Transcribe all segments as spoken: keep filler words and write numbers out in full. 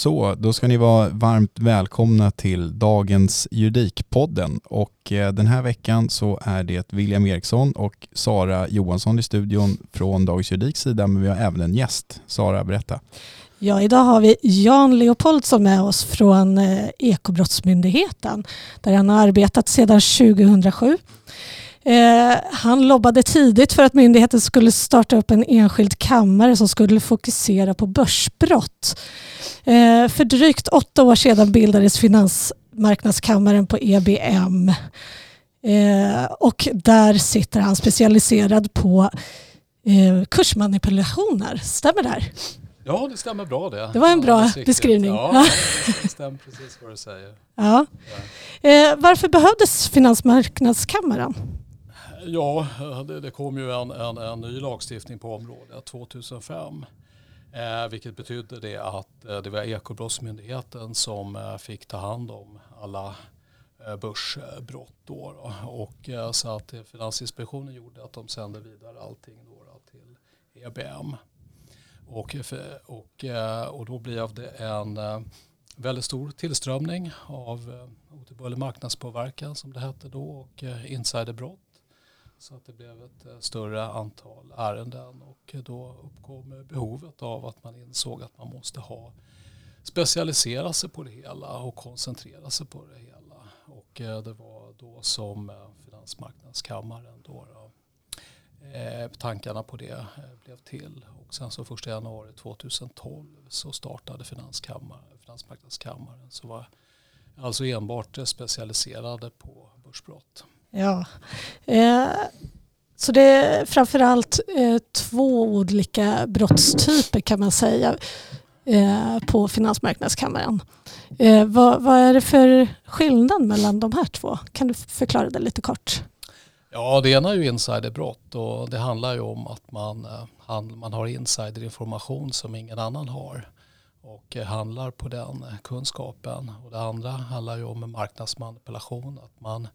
Så, då ska ni vara varmt välkomna till dagens Juridikpodden. Och eh, den här veckan så är det William Eriksson och Sara Johansson i studion från Dagens Juridiks sida, men vi har även en gäst. Sara, berätta. Ja, idag har vi Jan Leopoldsson med oss från eh, Ekobrottsmyndigheten där han har arbetat sedan tjugohundrasju. Eh, han lobbade tidigt för att myndigheten skulle starta upp en enskild kammare som skulle fokusera på börsbrott. Eh, för drygt åtta år sedan bildades Finansmarknadskammaren på E B M. Eh, och där sitter han specialiserad på eh, kursmanipulationer. Stämmer det här? Ja, det stämmer bra det. Det var en bra ja, beskrivning. Ja, det stämmer precis vad du säger. Ja. Eh, varför behövdes Finansmarknadskammaren? Ja, det, det kom ju en, en, en ny lagstiftning på området tjugohundrafem. Eh, vilket betydde det att eh, det var Ekobrottsmyndigheten som eh, fick ta hand om alla eh, börsbrott. Då, då. Och, eh, så att eh, Finansinspektionen gjorde att de sände vidare allting då, då, till E B M. Och, och, och då blev det en väldigt stor tillströmning av otillbörlig marknadspåverkan som det hette då och insiderbrott. Så att det blev ett större antal ärenden och då uppkom behovet av att man insåg att man måste ha specialisera sig på det hela och koncentrera sig på det hela. Och det var då som Finansmarknadskammaren då, då Eh, tankarna på det eh, blev till och sen så första januari tjugotolv så startade Finanskammaren, Finansmarknadskammaren som var alltså enbart specialiserade på börsbrott. Ja, eh, så det är framförallt eh, två olika brottstyper kan man säga eh, på Finansmarknadskammaren. Eh, vad, vad är det för skillnad mellan de här två? Kan du förklara det lite kort? Ja, det ena är ju insiderbrott och det handlar ju om att man, man har insiderinformation som ingen annan har och handlar på den kunskapen. Och det andra handlar ju om marknadsmanipulation, att man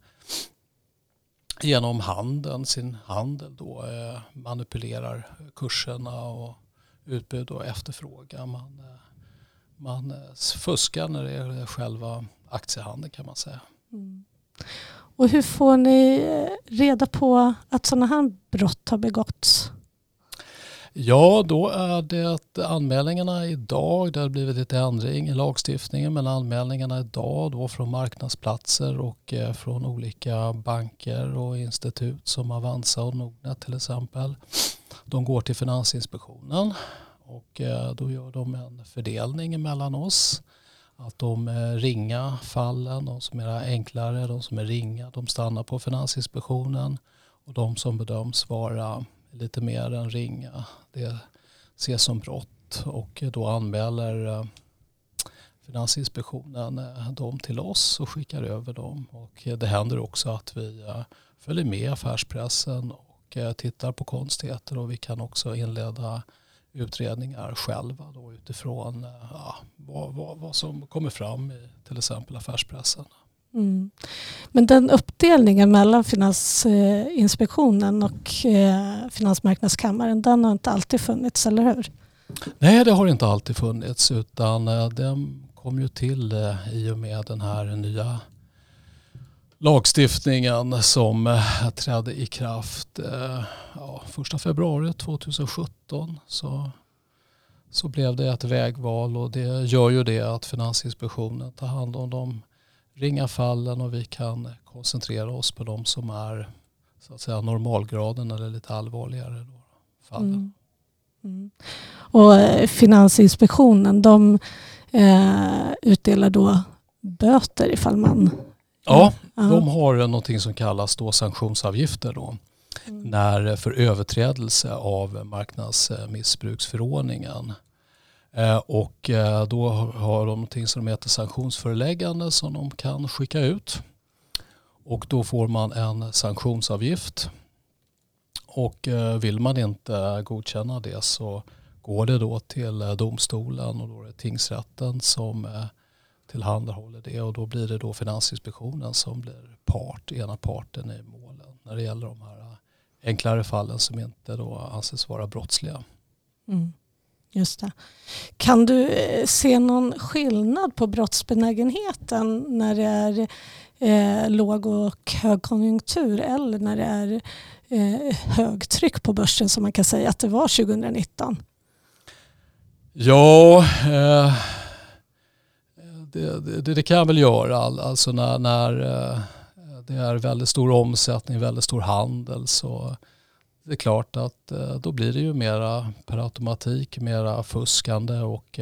genom handeln, sin handel då manipulerar kurserna och utbud och efterfrågan. Man, man fuskar när det är själva aktiehandeln kan man säga. Mm. Och hur får ni reda på att sådana här brott har begåtts? Ja, då är det anmälningarna idag. Det har blivit lite ändring i lagstiftningen, men anmälningarna idag då från marknadsplatser och från olika banker och institut som Avanza och Nordnet till exempel. De går till Finansinspektionen och då gör de en fördelning mellan oss. Att de ringa fallen, de som är enklare, de som är ringa, de stannar på Finansinspektionen. Och de som bedöms vara lite mer än ringa, det ses som brott. Och då anmäler Finansinspektionen dem till oss och skickar över dem. Och det händer också att vi följer med affärspressen och tittar på konstigheter. Och vi kan också inleda utredningar själva då utifrån ja, vad, vad, vad som kommer fram i till exempel affärspressen. Mm. Men den uppdelningen mellan Finansinspektionen och eh, Finansmarknadskammaren, den har inte alltid funnits, eller hur? Nej, det har inte alltid funnits utan eh, den kom ju till eh, i och med den här nya lagstiftningen som eh, trädde i kraft eh, ja, första februari tjugosjutton så, så blev det ett vägval och det gör ju det att Finansinspektionen tar hand om de ringa fallen och vi kan koncentrera oss på de som är så att säga normalgraden eller lite allvarligare då, fallen. Mm. Mm. Och Finansinspektionen de eh, utdelar då böter ifall man... Ja, de har någonting som kallas då sanktionsavgifter då. Mm. När för överträdelse av marknadsmissbruksförordningen. Eh, och eh, då har de någonting som heter sanktionsföreläggande som de kan skicka ut. Och då får man en sanktionsavgift. Och eh, vill man inte godkänna det så går det då till eh, domstolen och då är det tingsrätten som eh, tillhandahåller det och då blir det då Finansinspektionen som blir part, ena parten i målen när det gäller de här enklare fallen som inte då anses vara brottsliga. Mm. Just det. Kan du se någon skillnad på brottsbenägenheten när det är eh, låg och högkonjunktur eller när det är eh, högtryck på börsen som man kan säga att det var tjugonitton? Ja, eh, det, det, det kan jag väl göra. Alltså när, när eh, det är väldigt stor omsättning, väldigt stor handel, så det är klart att eh, då blir det ju mera per automatik, mera fuskande och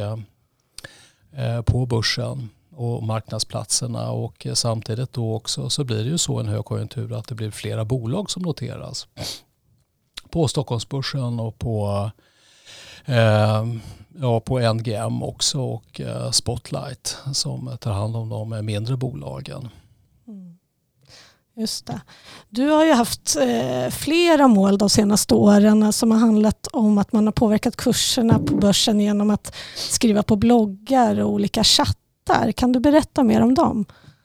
eh, på börsen och marknadsplatserna, och eh, samtidigt då också så blir det ju så en högkonjunktur att det blir flera bolag som noteras på Stockholmsbörsen och på eh, ja, på N G M också, och eh, Spotlight som tar hand om de mindre bolagen. Mm. Just det. Du har ju haft eh, flera mål de senaste åren som har handlat om att man har påverkat kurserna på börsen genom att skriva på bloggar och olika chattar. Kan du berätta mer om dem?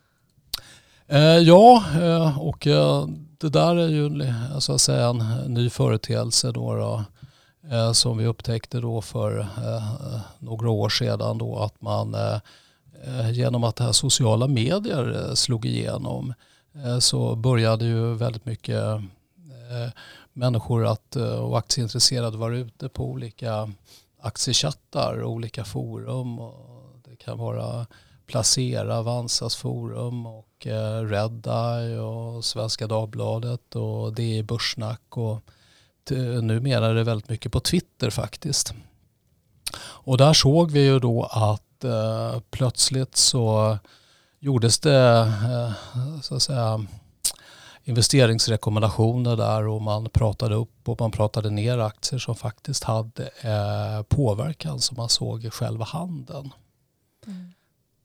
Eh, ja, eh, och eh, det där är ju så att säga en ny företeelse då, då eh, som vi upptäckte då för eh, några år sedan då, att man eh, genom att det här sociala medier eh, slog igenom så började ju väldigt mycket eh, människor att, och aktieintresserade vara ute på olika aktiechattar och olika forum. Och det kan vara Placera, Avanzas forum och eh, Redeye och Svenska Dagbladet och D I Börssnack, och t- numera är det väldigt mycket på Twitter faktiskt. Och där såg vi ju då att eh, plötsligt så gjordes det så att säga investeringsrekommendationer där, och man pratade upp och man pratade ner aktier som faktiskt hade påverkan som man såg i själva handeln. Mm.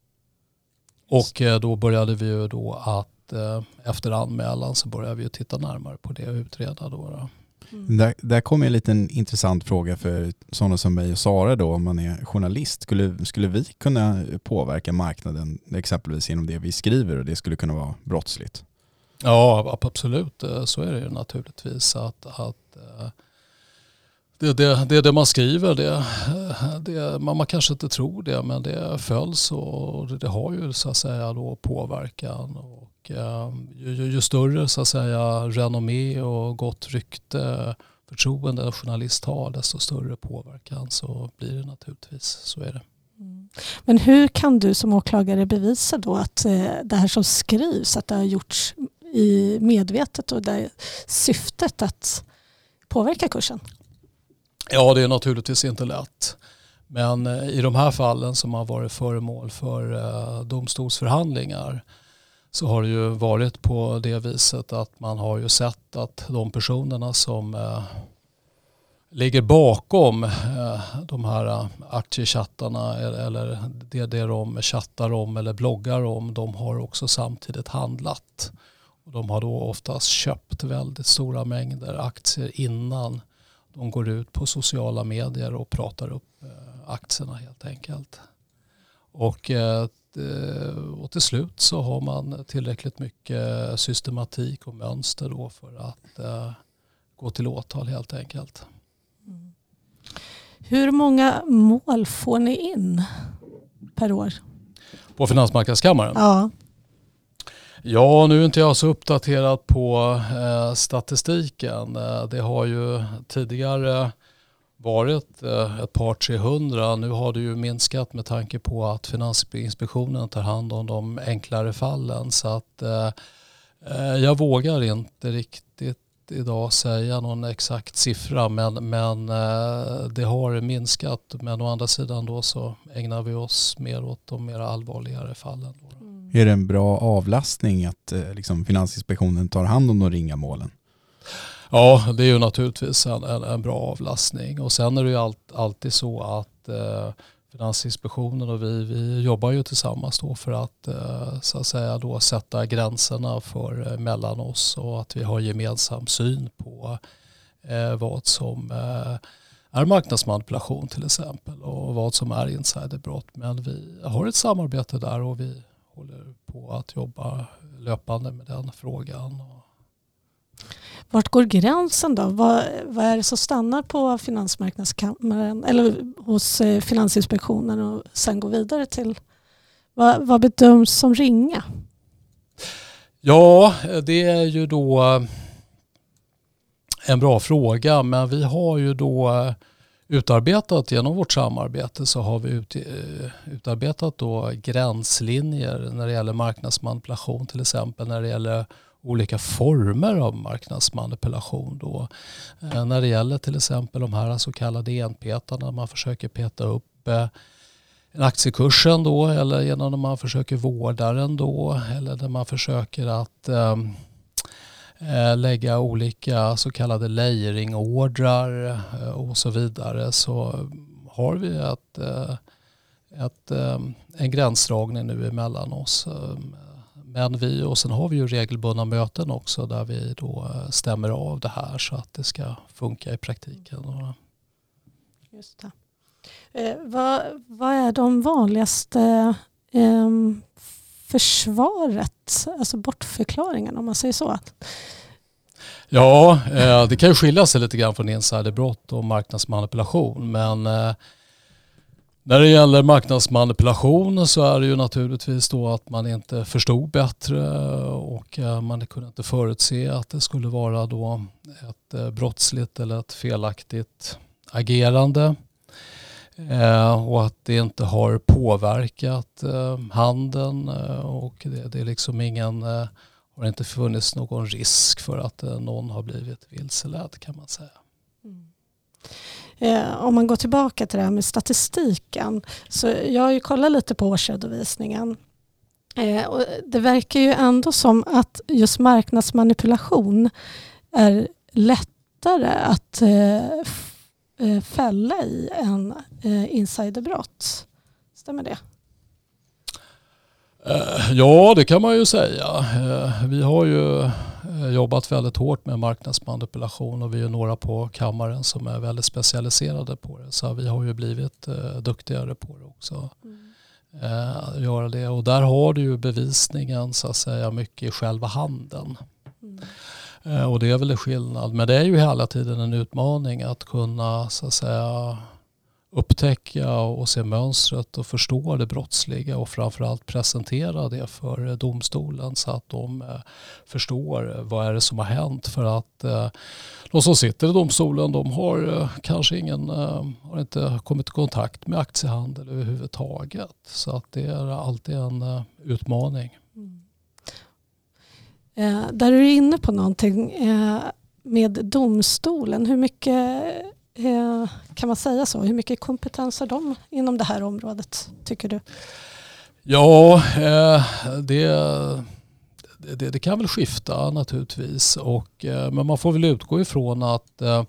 Och då började vi ju då att efter anmälan så började vi ju titta närmare på det och utreda då. då. Mm. Där, där kommer en liten intressant fråga för sådana som mig och Sara då, om man är journalist. Skulle, skulle vi kunna påverka marknaden exempelvis genom det vi skriver, och det skulle kunna vara brottsligt? Ja, absolut. Så är det ju naturligtvis. Att, att det, det, det, det man skriver, det, det, man, man kanske inte tror det, men det följs, och det, det har ju så att säga då påverkan. Och ju, ju, ju större så att säga renommé och gott rykte, förtroende en journalist har, desto större påverkan så blir det naturligtvis. Så är det. Mm. Men hur kan du som åklagare bevisa då att eh, det här som skrivs, att det har gjorts i medvetet och det är syftet att påverka kursen? Ja, det är naturligtvis inte lätt. Men eh, i de här fallen som har varit föremål för eh, domstolsförhandlingar så har det ju varit på det viset att man har ju sett att de personerna som eh, ligger bakom eh, de här aktiechattarna eller, eller det, det de chattar om eller bloggar om, de har också samtidigt handlat. Och de har då oftast köpt väldigt stora mängder aktier innan de går ut på sociala medier och pratar upp eh, aktierna helt enkelt. Och eh, Och till slut så har man tillräckligt mycket systematik och mönster då för att uh, gå till åtal helt enkelt. Mm. Hur många mål får ni in per år? På Finansmarknadskammaren? Ja. Ja, nu är inte jag så uppdaterad på uh, statistiken. Uh, det har ju tidigare varit ett par trehundra. Nu har det ju minskat med tanke på att Finansinspektionen tar hand om de enklare fallen. Så att eh, jag vågar inte riktigt idag säga någon exakt siffra, men, men eh, det har minskat. Men å andra sidan då så ägnar vi oss mer åt de mer allvarligare fallen. Mm. Är det en bra avlastning att eh, liksom Finansinspektionen tar hand om de ringa målen? Ja, det är ju naturligtvis en, en, en bra avlastning. Och sen är det ju all, alltid så att eh, Finansinspektionen och vi, vi jobbar ju tillsammans då för att, eh, så att säga då sätta gränserna för eh, mellan oss, och att vi har gemensam syn på eh, vad som eh, är marknadsmanipulation till exempel och vad som är insiderbrott. Men vi har ett samarbete där och vi håller på att jobba löpande med den frågan. vart går gränsen då? Vad, vad är det som stannar på Finansmarknadskammaren eller hos eh, Finansinspektionen och sen går vidare till vad, vad bedöms som ringa? Ja, det är ju då en bra fråga, men vi har ju då utarbetat genom vårt samarbete så har vi ut, utarbetat då gränslinjer när det gäller marknadsmanipulation, till exempel när det gäller olika former av marknadsmanipulation då. När det gäller till exempel de här så kallade enpetarna, man försöker peta upp en aktiekursen då, eller genom att man försöker vårda den då, eller när man försöker att um, lägga olika så kallade layering-ordrar och så vidare, så har vi ett, ett, en gränsdragning nu emellan oss. Men vi, och sen har vi ju regelbundna möten också där vi då stämmer av det här så att det ska funka i praktiken. Just det. Eh, vad, vad är de vanligaste eh, försvaret, alltså bortförklaringen om man säger så? Ja, eh, det kan ju skilja sig lite grann från insiderbrott och marknadsmanipulation, men eh, när det gäller marknadsmanipulation så är det ju naturligtvis då att man inte förstod bättre och eh, man kunde inte förutse att det skulle vara då ett eh, brottsligt eller ett felaktigt agerande. Eh, och att det inte har påverkat eh, handeln eh, och det, det är liksom ingen, eh, har inte funnits någon risk för att eh, någon har blivit vilseledd, kan man säga. Mm. Eh, om man går tillbaka till det här med statistiken, så jag har ju kollat lite på årsredovisningen eh, och det verkar ju ändå som att just marknadsmanipulation är lättare att eh, fälla i en eh, insiderbrott. Stämmer det? Ja, det kan man ju säga. Vi har ju jobbat väldigt hårt med marknadsmanipulation och vi är några på kammaren som är väldigt specialiserade på det. Så vi har ju blivit duktigare på det också. Mm. Göra det. Och där har du ju bevisningen så att säga mycket i själva handeln. Mm. Och det är väl en skillnad. Men det är ju hela tiden en utmaning att kunna så att säga upptäcka och se mönstret och förstå det brottsliga och framförallt presentera det för domstolen så att de förstår vad är det som har hänt, för att de som sitter i domstolen, de har kanske ingen, har inte kommit i kontakt med aktiehandel överhuvudtaget, så att det är alltid en utmaning. Mm. Eh, där är du inne på någonting eh, med domstolen. Hur mycket eh, kan man säga så? Hur mycket kompetens har de inom det här området, tycker du? Ja, eh, det, det, det kan väl skifta naturligtvis. Och, eh, men man får väl utgå ifrån att eh,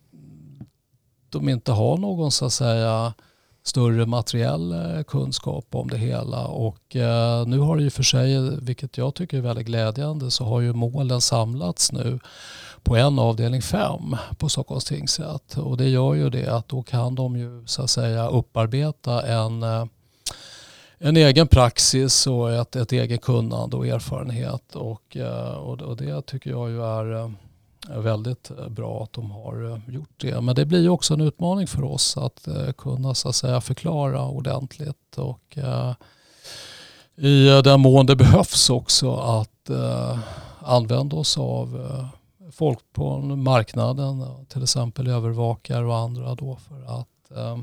de inte har någon så att säga större materiell kunskap om det hela. Och eh, nu har det ju för sig, vilket jag tycker är väldigt glädjande, så har ju målen samlats nu på en avdelning fem på Stockholms tingsrätt. Och det gör ju det att då kan de ju så att säga upparbeta en, en egen praxis och ett, ett egen kunnande och erfarenhet. Och, och, och det tycker jag ju är väldigt bra att de har gjort det. Men det blir ju också en utmaning för oss att kunna så att säga förklara ordentligt och uh, i den mån det behövs också att uh, använda oss av uh, folk på marknaden, till exempel övervakare och andra då, för att, uh,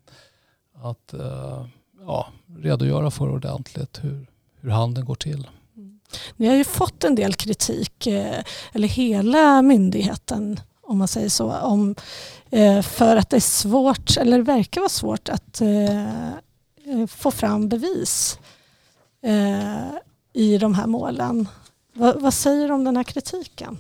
att uh, ja, redogöra för ordentligt hur, hur handeln går till. Ni har ju fått en del kritik, eller hela myndigheten om man säger så, om, för att det är svårt, eller verkar vara svårt att få fram bevis i de här målen. Vad, vad säger du om den här kritiken?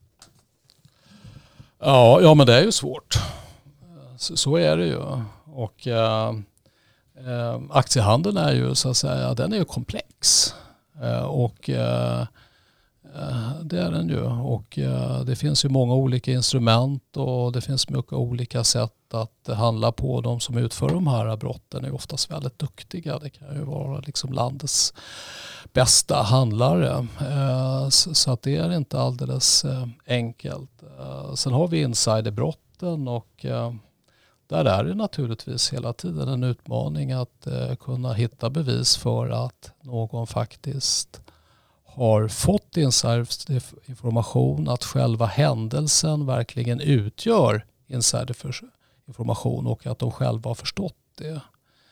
Ja, ja men det är ju svårt. Så, så är det ju. Och äh, äh, aktiehandeln är ju så att säga, den är ju komplex. Och eh, Det är den ju, och det finns ju många olika instrument och det finns mycket olika sätt att handla på. De som utför de här brotten är oftast väldigt duktiga. Det kan ju vara liksom landets bästa handlare. Så att det är inte alldeles enkelt. Sen har vi insiderbrotten, och där är det naturligtvis hela tiden en utmaning att kunna hitta bevis för att någon faktiskt har fått insiderinformation, att själva händelsen verkligen utgör insiderinformation och att de själva har förstått det.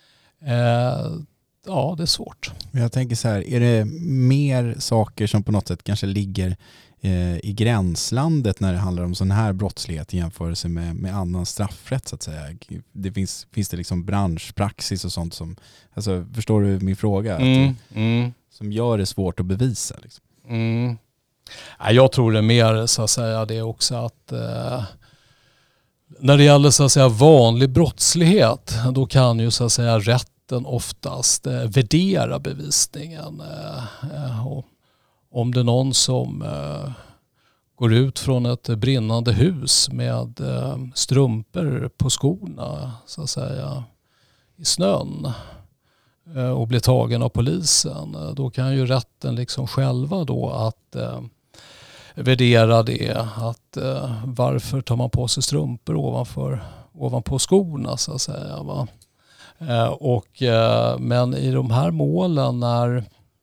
Eh, ja, det är svårt. Jag tänker så här, är det mer saker som på något sätt kanske ligger eh, i gränslandet när det handlar om sån här brottslighet i jämförelse med, med annan straffrätt så att säga? Det finns, finns det liksom branschpraxis och sånt som, alltså förstår du min fråga? Mm, mm. Som gör det svårt att bevisa. Liksom. Mm. Jag tror det är mer så att säga det också att eh, när det gäller så att säga vanlig brottslighet, då kan ju så att säga rätten oftast eh, värdera bevisningen. Eh, och om det är någon som eh, går ut från ett brinnande hus med eh, strumpor på skorna så att säga i snön och blir tagen av polisen, då kan ju rätten liksom själva då att eh, värdera det. Att eh, varför tar man på sig strumpor ovanför, ovanpå skorna så att säga. Va? Eh, och, eh, men i de här målen när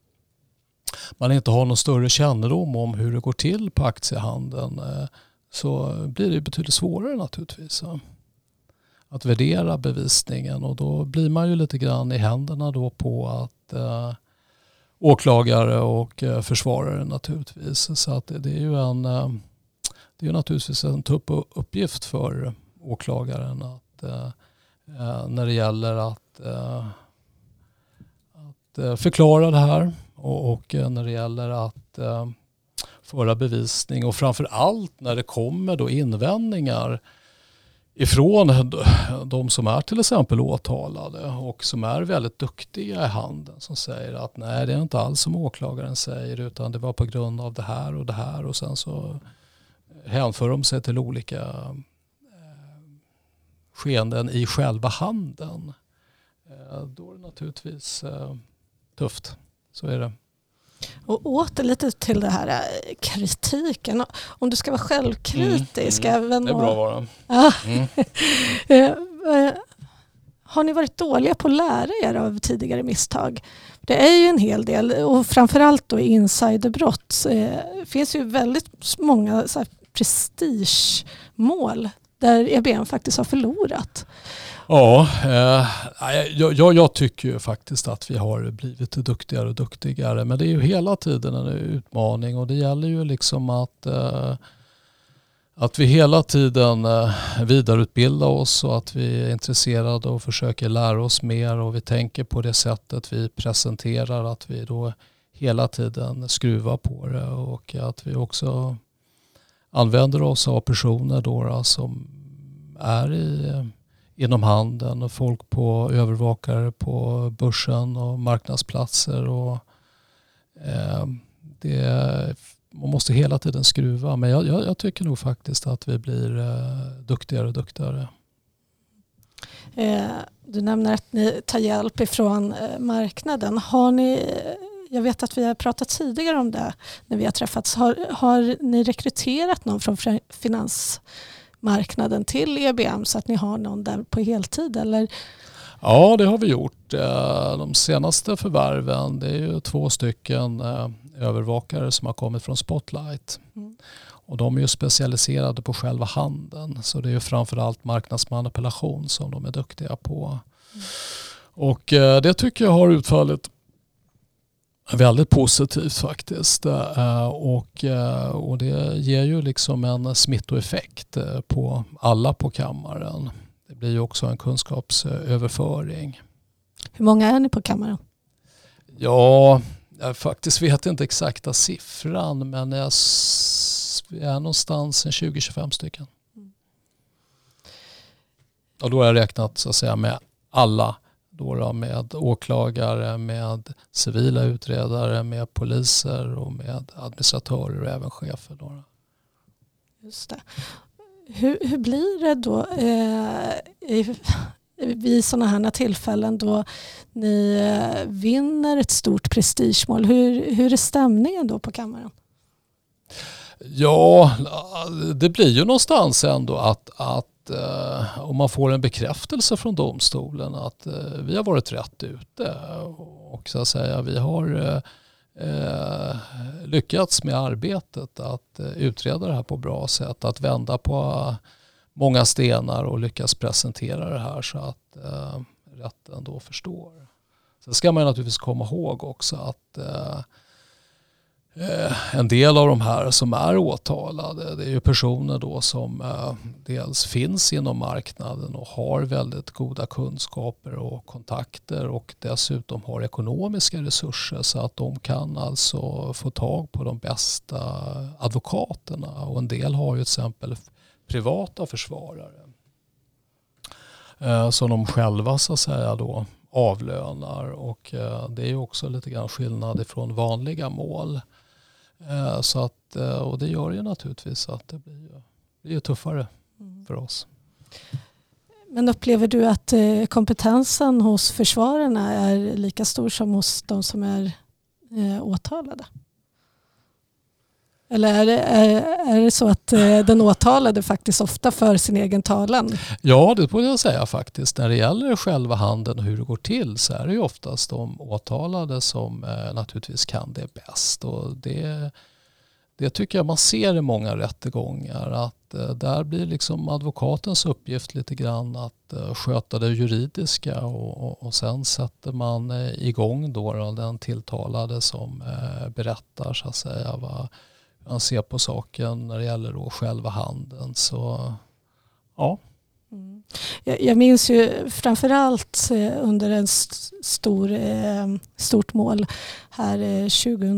man inte har någon större kännedom om hur det går till på aktiehandeln eh, så blir det betydligt svårare naturligtvis. Va? Att värdera bevisningen, och då blir man ju lite grann i händerna då på att eh, åklagare och eh, försvarare naturligtvis. Så att det, det är ju en eh, det är naturligtvis en tuff uppgift för åklagaren att eh, när det gäller att, eh, att eh, förklara det här och, och när det gäller att eh, föra bevisning, och framför allt när det kommer då invändningar ifrån de som är till exempel åtalade och som är väldigt duktiga i handeln, som säger att nej, det är inte alls som åklagaren säger, utan det var på grund av det här och det här, och sen så hänför de sig till olika eh, skeenden i själva handeln. Eh, då är det naturligtvis eh, tufft, så är det. Och åter lite till det här kritiken. Om du ska vara självkritisk. Mm, mm. Även det är bra att vara. Ja. Mm. Har ni varit dåliga på att lära er av tidigare misstag? Det är ju en hel del, och framförallt då insiderbrott. Det finns ju väldigt många så här prestigemål där E B M faktiskt har förlorat. Ja, eh, jag, jag tycker ju faktiskt att vi har blivit duktigare och duktigare, men det är ju hela tiden en utmaning, och det gäller ju liksom att, eh, att vi hela tiden eh, vidareutbildar oss, och att vi är intresserade och försöker lära oss mer, och vi tänker på det sättet vi presenterar, att vi då hela tiden skruvar på det, och att vi också använder oss av personer då, då som är i inom handeln och folk på övervakare på börsen och marknadsplatser, och eh, det, man måste hela tiden skruva, men jag, jag, jag tycker nog faktiskt att vi blir eh, duktigare och duktigare. Eh, du nämner att ni tar hjälp ifrån eh, marknaden. Har ni, jag vet att vi har pratat tidigare om det när vi har träffats. Har, har ni rekryterat någon från finans marknaden till E B M så att ni har någon där på heltid, eller? Ja, det har vi gjort. De senaste förvärven, det är ju två stycken övervakare som har kommit från Spotlight. Mm. Och de är ju specialiserade på själva handeln, så det är ju framförallt marknadsmanipulation som de är duktiga på. Mm. Och det tycker jag har utfallit väldigt positivt faktiskt, och, och det ger ju liksom en smittoeffekt på alla på kammaren. Det blir ju också en kunskapsöverföring. Hur många är ni på kammaren? Ja, jag faktiskt vet inte exakta siffran, men jag är någonstans tjugo till tjugofem stycken. Och då har jag räknat så att säga med alla då, då med åklagare, med civila utredare, med poliser och med administratörer och även chefer. Då. Just det. Hur, hur blir det då eh, i, vid sådana här tillfällen då ni eh, vinner ett stort prestigemål? Hur, hur är stämningen då på kammaren? Ja, det blir ju någonstans ändå att, att eh, om man får en bekräftelse från domstolen att eh, vi har varit rätt ute och så att säga vi har eh, lyckats med arbetet att eh, utreda det här på bra sätt, att vända på många stenar och lyckas presentera det här så att eh, rätten då förstår. Sen ska man naturligtvis komma ihåg också att eh, en del av de här som är åtalade, det är ju personer då som eh, dels finns inom marknaden och har väldigt goda kunskaper och kontakter och dessutom har ekonomiska resurser så att de kan alltså få tag på de bästa advokaterna, och en del har ju till exempel privata försvarare eh, som de själva så att säga då avlönar, och eh, det är ju också lite grann skillnad ifrån vanliga mål. Så att, och det gör ju naturligtvis att det blir, det blir tuffare mm. för oss. Men upplever du att kompetensen hos försvararna är lika stor som hos de som är eh, åtalade? Eller är det, är, är det så att eh, den åtalade faktiskt ofta för sin egen talan? Ja, det borde jag säga faktiskt. När det gäller själva handeln och hur det går till så är det ju oftast de åtalade som eh, naturligtvis kan det bäst. Och det, det tycker jag man ser i många rättegångar. Att eh, där blir liksom advokatens uppgift lite grann att eh, sköta det juridiska och, och, och sen sätter man eh, igång då, då den tilltalade som eh, berättar så att säga vad man ser på saken när det gäller då själva handeln. Så ja. Mm. Jag, jag minns ju framförallt eh, under en st- stor, eh, stort mål här eh,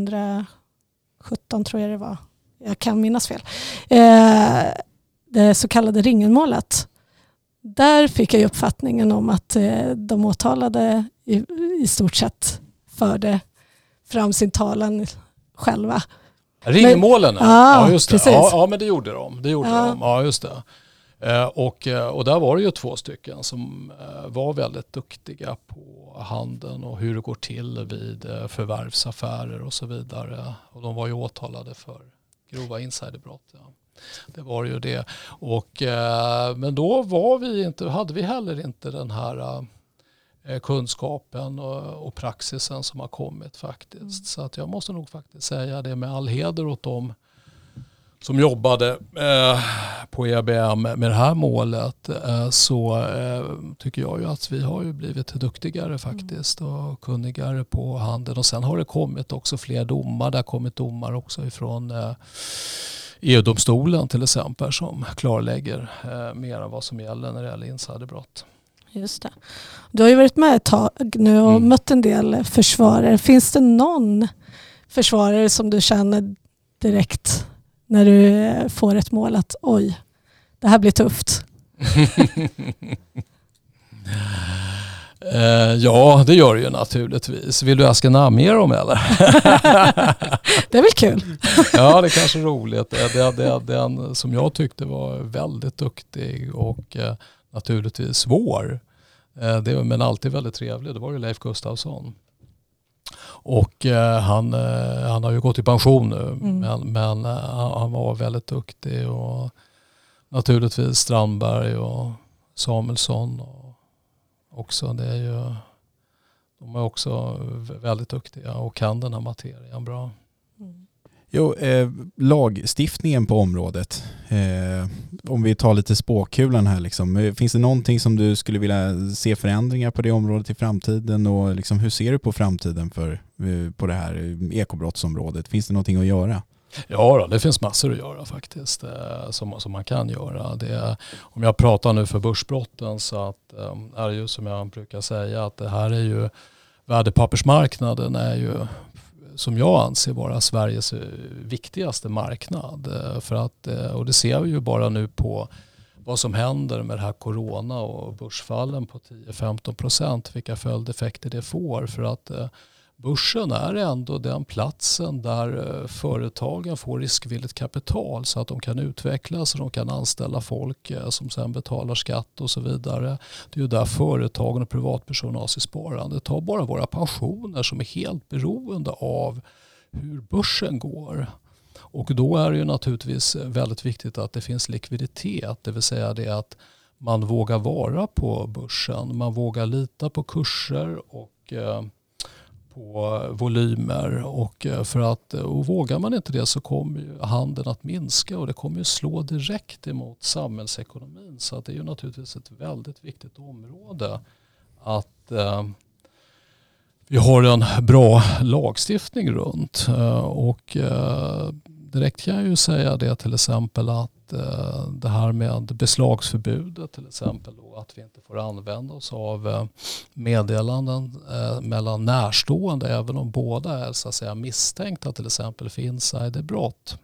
tjugohundrasjutton tror jag det var. Jag kan minnas fel. Eh, det så kallade Ringenmålet. Där fick jag ju uppfattningen om att eh, de åtalade i, i stort sett förde fram sin talan själva. Ringmålen, men, ja, ja just det. Ja, ja, men det gjorde de. Det gjorde ja. de. Ja, just det. Eh, och, och där var det ju två stycken som eh, var väldigt duktiga på handeln och hur det går till vid eh, förvärvsaffärer och så vidare. Och de var ju åtalade för grova insiderbrott. Ja. Det var ju det. Och, eh, men då var vi inte, hade vi heller inte den här eh, kunskapen och, och praxisen som har kommit faktiskt. Mm. Så att jag måste nog faktiskt säga det med all heder åt dem som jobbade eh, på E B M med det här målet, eh, så eh, tycker jag ju att vi har ju blivit duktigare faktiskt och kunnigare på handeln. Och sen har det kommit också fler domar. Det har kommit domar också ifrån eh, E U-domstolen till exempel som klarlägger eh, mer än vad som gäller när det gäller insiderbrott. Just det. Du har ju varit med ett tag nu och mm. mött en del försvarare. Finns det någon försvarare som du känner direkt när du får ett mål att oj, det här blir tufft? uh, ja, det gör det ju naturligtvis. Vill du aska namn mer om eller? Det är väl kul. Ja, det är kanske roligt. Det är det, den som jag tyckte var väldigt duktig och uh, naturligtvis svår. Uh, det, men alltid väldigt trevlig. Det var ju Leif Gustafsson. Och eh, han, eh, han har ju gått i pension nu, mm. men, men eh, han var väldigt duktig. Och naturligtvis Strandberg och Samuelsson och också. Det är ju, de är också väldigt duktiga och kan den här materien bra. Mm. Jo, eh, lagstiftningen på området. Eh, om vi tar lite spåkulan här. Liksom. Finns det någonting som du skulle vilja se förändringar på det området i framtiden? Och liksom, hur ser du på framtiden för, på det här ekobrottsområdet? Finns det någonting att göra? Ja, då, det finns massor att göra faktiskt eh, som, som man kan göra. Det, om jag pratar nu för börsbrotten så att, eh, är det ju som jag brukar säga att det här är ju värdepappersmarknaden är ju som jag anser vara Sveriges viktigaste marknad. För att, och det ser vi ju bara nu på vad som händer med det här corona och börsfallen på tio till femton procent, vilka följdeffekter det får. För att eh, börsen är ändå den platsen där eh, företagen får riskvilligt kapital så att de kan utvecklas och de kan anställa folk eh, som sen betalar skatt och så vidare. Det är ju där företagen och privatpersoner har sitt sparande. Ta bara våra pensioner som är helt beroende av hur börsen går. Och då är det ju naturligtvis väldigt viktigt att det finns likviditet, det vill säga det att man vågar vara på börsen, man vågar lita på kurser och eh, på volymer. Och, för att, och vågar man inte det så kommer ju handeln att minska och det kommer ju slå direkt emot samhällsekonomin. Så att det är ju naturligtvis ett väldigt viktigt område att eh, vi har en bra lagstiftning runt. Och direkt kan jag ju säga det till exempel att det här med beslagsförbudet till exempel då, att vi inte får använda oss av meddelanden mellan närstående även om båda är så att säga misstänkta till exempel för insiderbrott.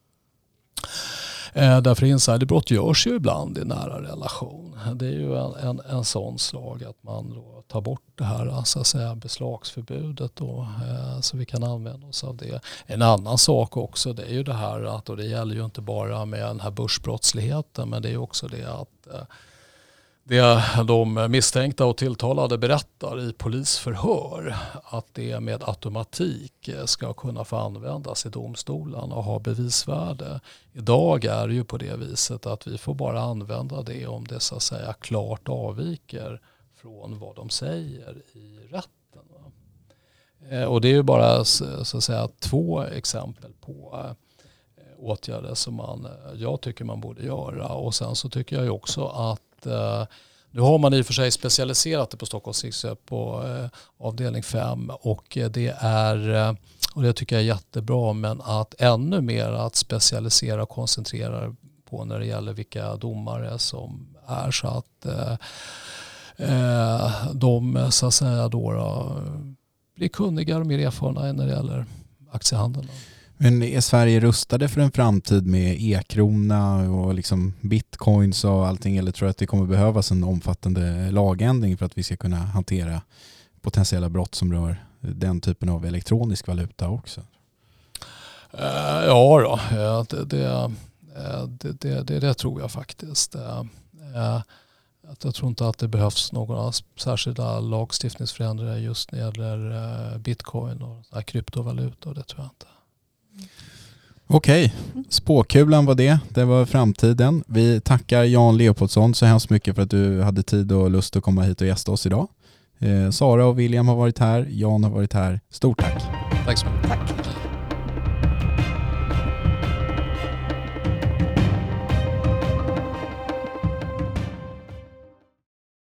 Därför insiderbrott görs ju ibland i nära relation. Det är ju en, en, en sån slag att man då tar bort det här så att säga, beslagsförbudet då, så vi kan använda oss av det. En annan sak också det är ju det här att, och det gäller ju inte bara med den här börsbrottsligheten men det är också det att det de misstänkta och tilltalade berättar i polisförhör att det med automatik ska kunna få användas i domstolen och ha bevisvärde. Idag är det ju på det viset att vi får bara använda det om det så att säga klart avviker från vad de säger i rätten. Och det är ju bara så att säga två exempel på åtgärder som man, jag tycker man borde göra. Och sen så tycker jag ju också att nu har man i och för sig specialiserat det på Stockholms tingsrätt på avdelning fem och det är, och det tycker jag är jättebra, men att ännu mer att specialisera och koncentrera på när det gäller vilka domare som är så att eh, de så att säga då, då blir kunnigare och mer erfarna när det gäller aktiehandeln. Men är Sverige rustade för en framtid med e-krona och liksom bitcoins och allting, eller tror du att det kommer behövas en omfattande lagändring för att vi ska kunna hantera potentiella brott som rör den typen av elektronisk valuta också? Uh, ja då, det, det, det, det, det, det tror jag faktiskt. Uh, jag tror inte att det behövs några särskilda lagstiftningsförändringar just när det gäller bitcoin och kryptovaluta, det tror jag inte. Okej, spåkulan var det. Det var framtiden. Vi tackar Jan Leopoldsson så hemskt mycket för att du hade tid och lust att komma hit och gästa oss idag. Eh, Sara och William har varit här. Jan har varit här. Stort tack. Tack så mycket. Tack.